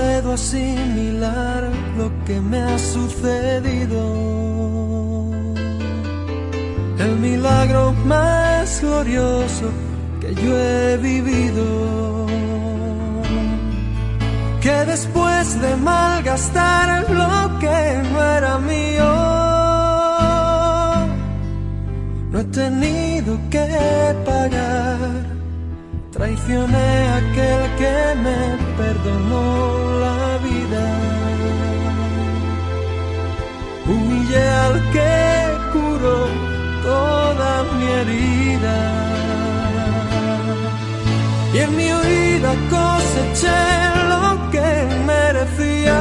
puedo asimilar lo que me ha sucedido. El milagro más glorioso que yo he vivido, que después de malgastar lo que no era mío, no he tenido que pagar. Traicioné a aquel que me perdonó la vida, humillé al que curó toda mi herida, y en mi huida coseché lo que merecía,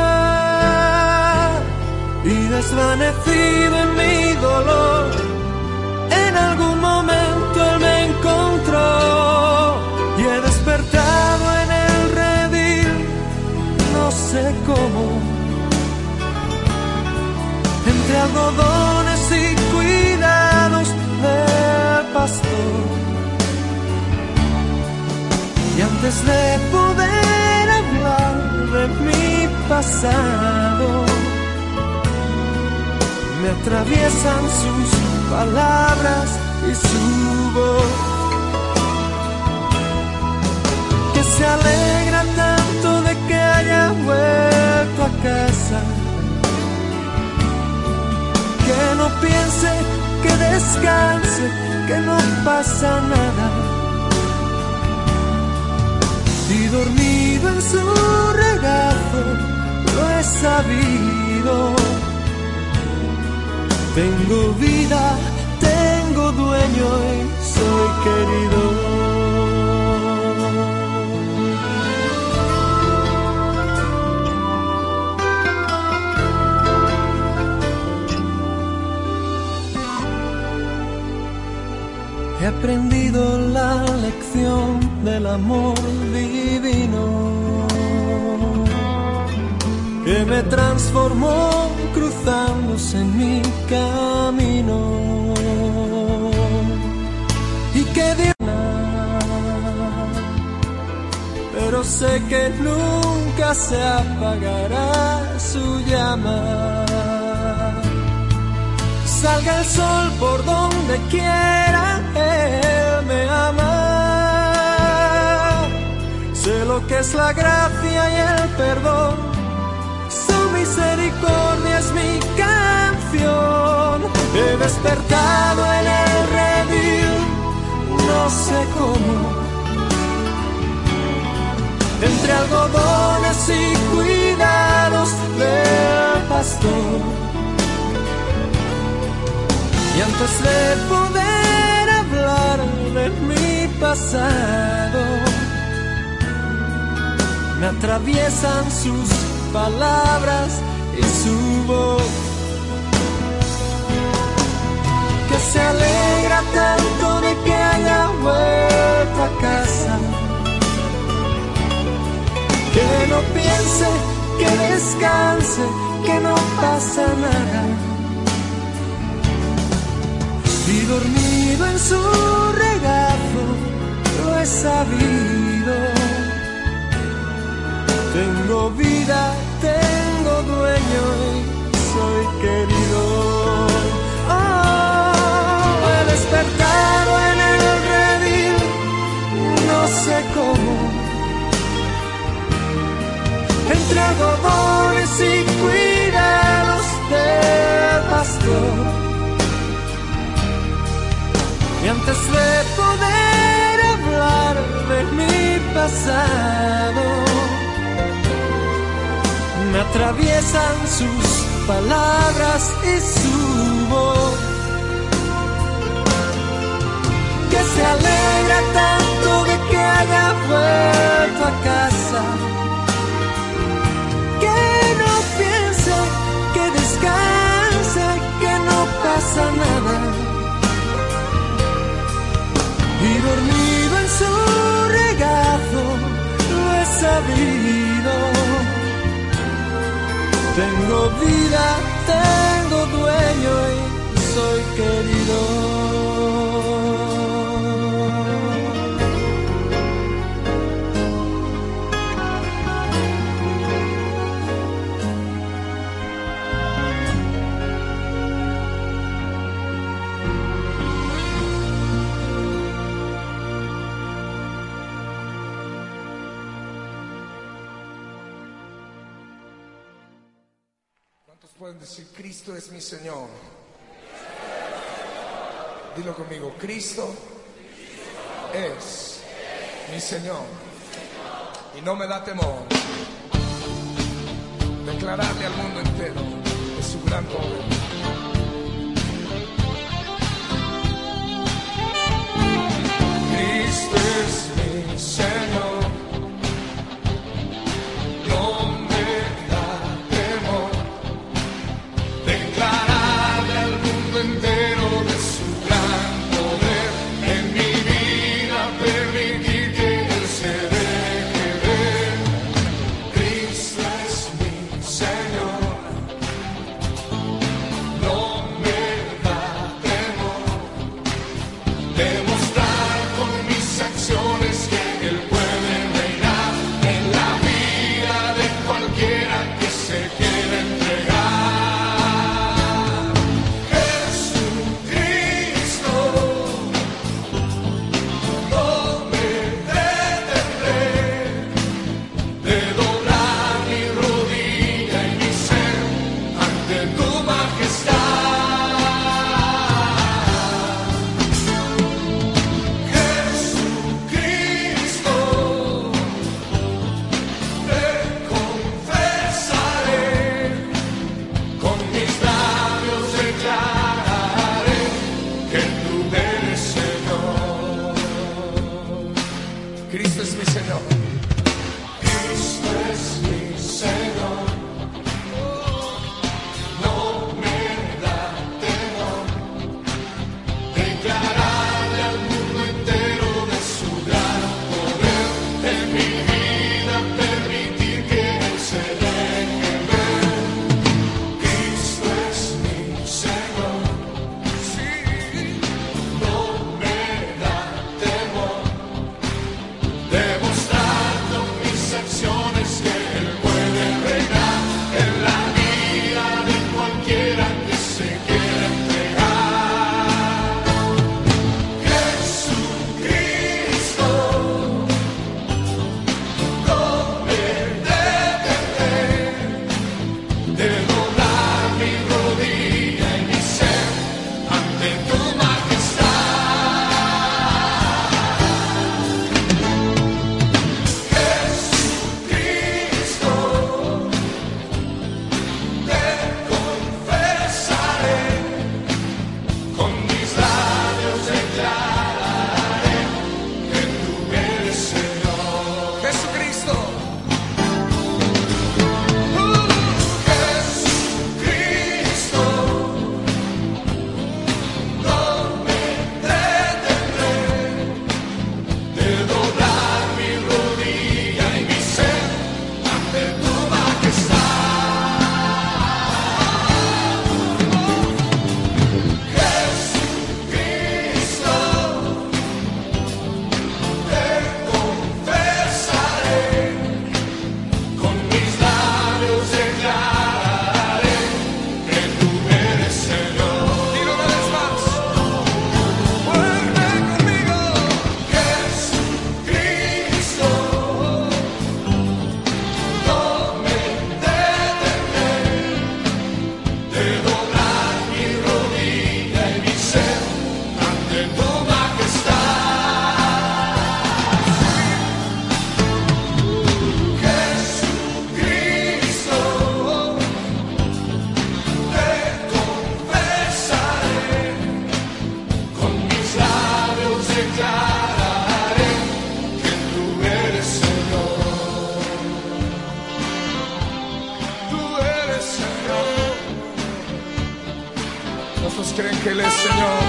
y desvanecido en mi dolor, en algún momento él me encontró, y he despertado en el redil, no sé cómo, entre algodones y cuidados del pastor. Y antes de poder hablar de mi pasado, me atraviesan sus palabras y su voz, que se alegra tanto de que haya vuelto a casa, que no piense, que descanse, que no pasa nada. Y dormido en su regazo lo he sabido. Tengo vida, tengo dueño y soy querido. He aprendido la lección del amor divino, que me transformó cruzándose en mi camino, y que dio, pero sé que nunca se apagará su llama. Salga el sol por donde quiera, él me ama. Sé lo que es la gracia y el perdón, su misericordia es mi canción. He despertado en el redil, no sé cómo, entre algodones y cuidados del pastor. Y antes de poder hablar de mi pasado, me atraviesan sus palabras y su voz, que se alegra tanto de que haya vuelto a casa, que no piense, que descanse, que no pasa nada. Y dormido en su regazo lo he sabido. Tengo vida, tengo dueño y soy querido. Oh, he despertado en el redil, no sé cómo, entre algodones y cuidados del pastor. Y antes de poder hablar de mi pasado, me atraviesan sus palabras y su voz, que se alegra tanto de que haya vuelto a casa, que no piense, que descanse, que no pasa nada. Y dormido en su regazo lo he sabido. Tengo vida, tengo dueño y soy querido. Pueden decir: Cristo es mi Señor. Dilo conmigo: Cristo es mi Señor. Y no me da temor declararle al mundo entero de su gran poder. Cristo es mi Señor. Cristo es mi Señor. Cristo es mi Señor. No me da temor declararle al mundo entero de su gran poder. En mi vida permitir que Él se deje ver. Cristo es mi Señor. Sí, no me da temor demostrar con mis acciones que Él puede reinar en la vida de cualquiera que se quiera entregar. Jesucristo, no me detendré de doblar mi rodilla y mi ser ante tu majestad. ¿Cuántos creen que Él es Señor?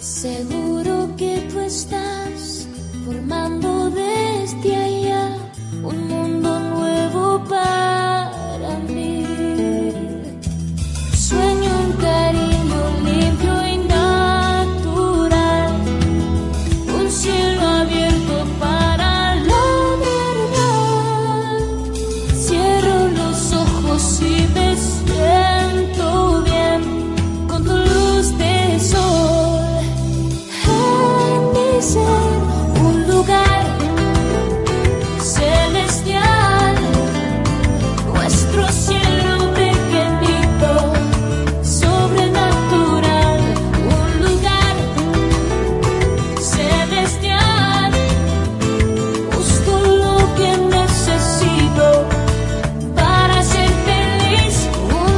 Seguro que tú estás formando desde allá un mundo nuevo para mí. Sueño un cariño limpio y natural, un cielo abierto para la verdad. Cierro los ojos y me siento bien con tu luz de sol. En mi ser un lugar celestial, nuestro cielo pequeñito, sobrenatural, un lugar celestial, justo lo que necesito para ser feliz, un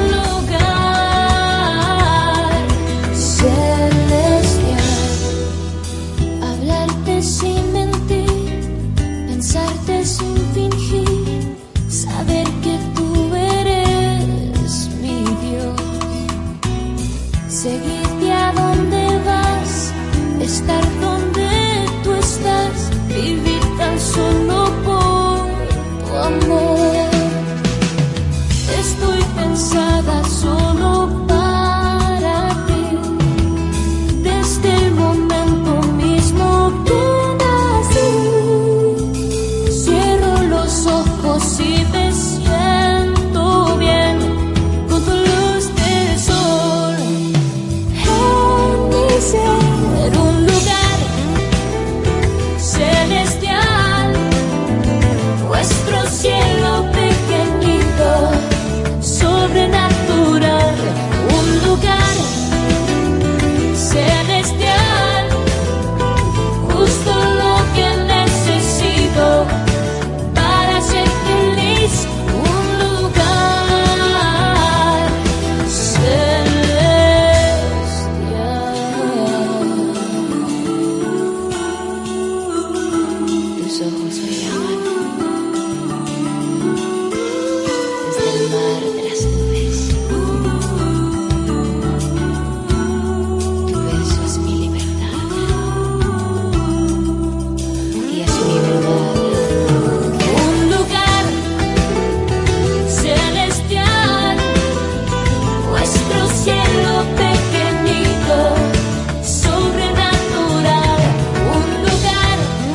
lugar celestial. Hablarte sin mentir, pensarte sin fingir, saber que tú eres mi Dios. Seguirte a donde vas, estar donde tú estás, vivir tan solo por tu amor. Estoy pensada solo para ti, desde el momento mismo que nací. Cierro los ojos y me siento bien con tu luz de sol. En mi ser un lugar celestial, nuestro cielo pequeñito, sobrenatural, un lugar celestial, justo lo que necesito para ser feliz, un lugar celestial. Tus ojos me llaman desde el mar de las nubes. Tu beso es mi libertad y es mi verdad. Un lugar celestial, nuestro cielo pequeñito, sobrenatural, un lugar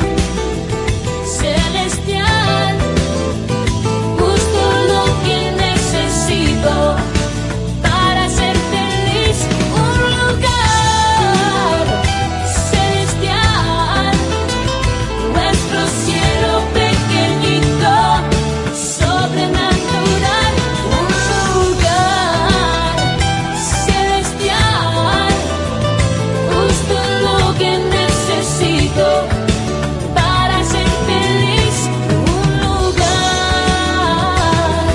celestial, justo lo que necesito para ser feliz, un lugar celestial, nuestro cielo pequeñito, sobrenatural, un lugar celestial, justo lo que necesito para ser feliz, un lugar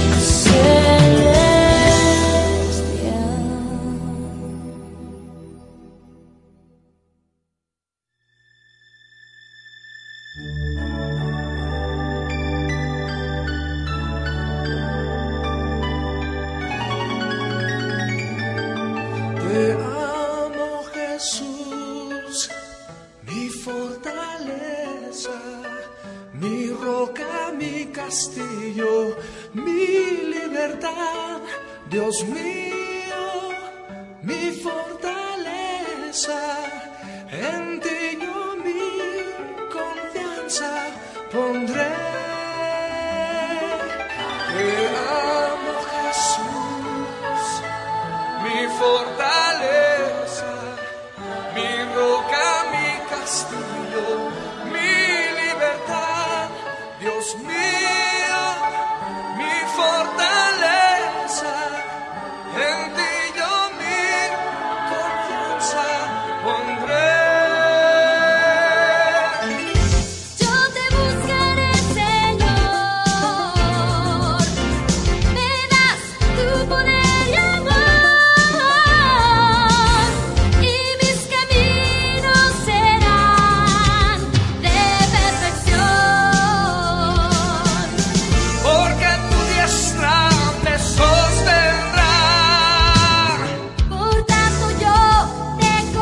celestial. Te amo, Jesús, mi fortaleza, mi roca, mi castillo, mi libertad, Dios mío, mi fortaleza, en ti yo mi confianza pondré. Te amo, Jesús, mi fortaleza, mi roca, mi castillo, mi libertad, Dios mío, mi fortaleza, en ti yo mi confianza pondré. Yo te buscaré, Señor, me das tu poder y amor, y mis caminos serán de perfección. Porque tu diestra me sostendrá. Por tanto yo te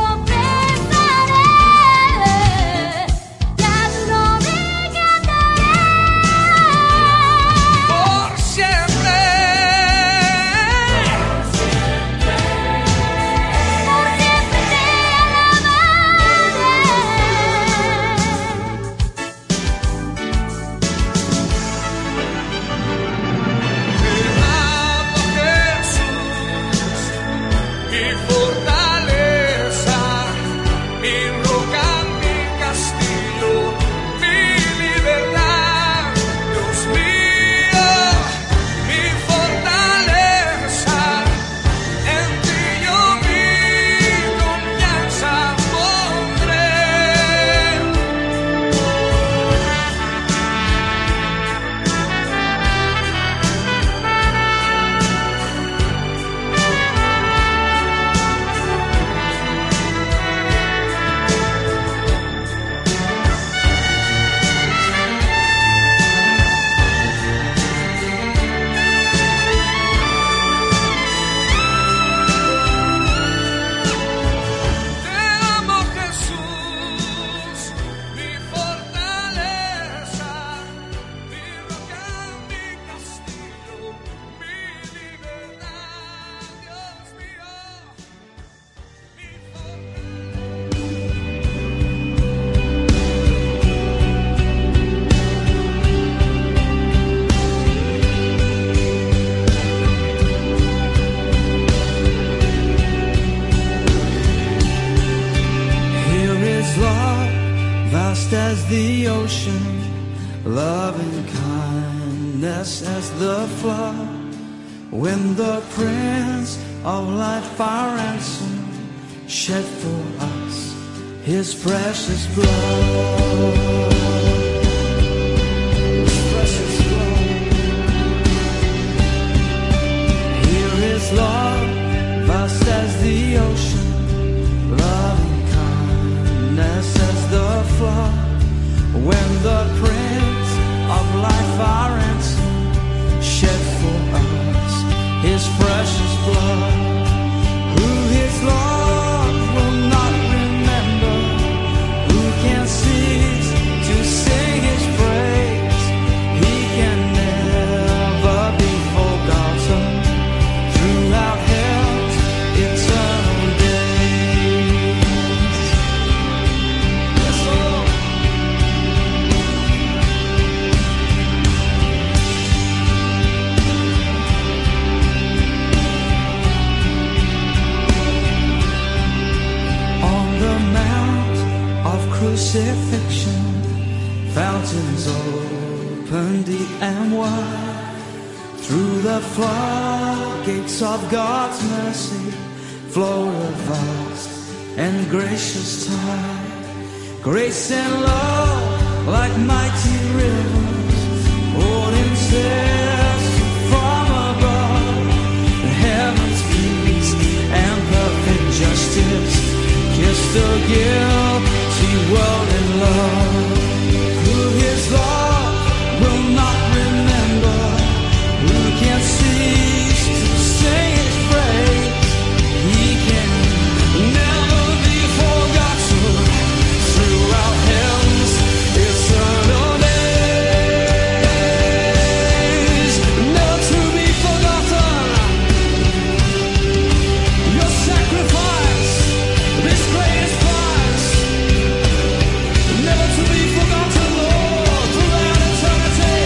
vast as the ocean, loving kindness as the flood. When the Prince of Light for ransom shed for us His precious blood. His precious blood. Here is love, vast as the ocean, loving kindness as the flood. When the Prince of Life our ransom shed for us His precious blood, who His love will not remember, who can cease to sing His praise. He can never be forgotten throughout hell's eternal days. Yes, Lord. On the mount of crucifixion, fountains open deep and wide. Through the floodgates of God's mercy flowed a vast and gracious tide. Grace and love like mighty rivers poured incessant from above. Heaven's peace and perfect justice kissed the guilty world in love. Who His love will not remember, who can cease to sing His praise. He can never be forgotten throughout hell's eternal days. Never to be forgotten. Your sacrifice, this greatest price, never to be forgotten, Lord, throughout eternity.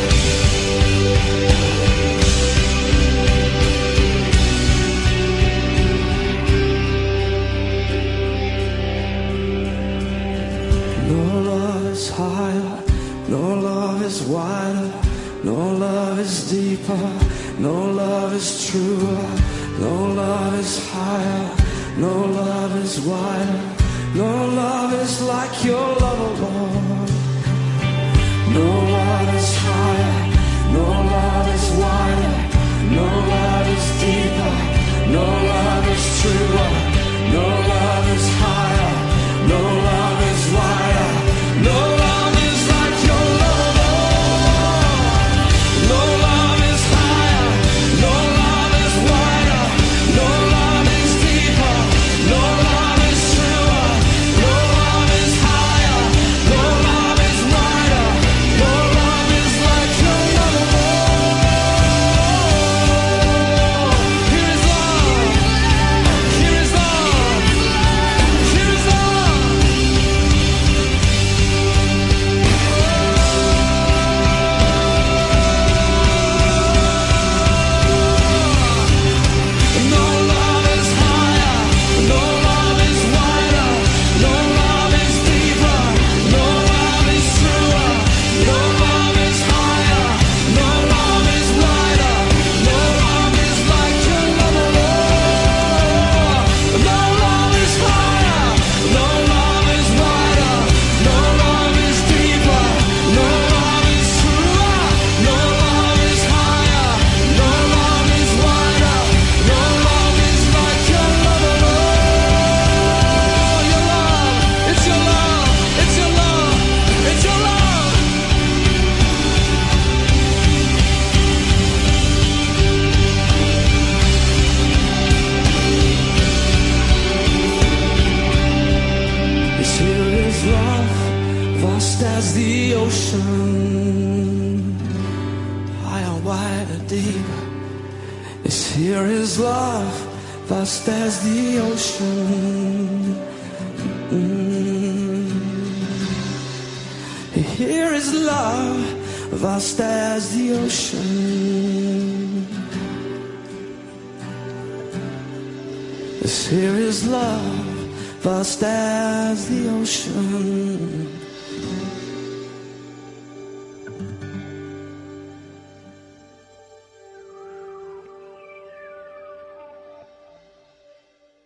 No love is higher, no love is wider, no love is deeper, no love is truer, no love is higher, no love is wider, no love is like your love, oh Lord. No love is higher, no love is wider, no love is deeper, no love is truer, no love is higher, no love is wider, no love is like your love, oh Lord. No love is higher, no love is wider, no love is deeper, no love is truer, no love is higher, no love is wider, no love is like your love, oh Lord. Here is love, here is love, here is love. No love is higher, no love is wider, no love is deeper, no love is truer, no love is higher, no love is wider, no love is like your love, oh Lord. No love is higher, no love is wider, no love is deeper, no love is truer, no love is higher, no love is wider, no love is like your love, oh Lord. Your love, it's your love, it's your love, it's your love. Yes, here is love, vast as the ocean, higher, wider, deeper. Yes, here is love, vast as the ocean. Here is love, vast as the ocean. Yes, here is love, vast as the ocean.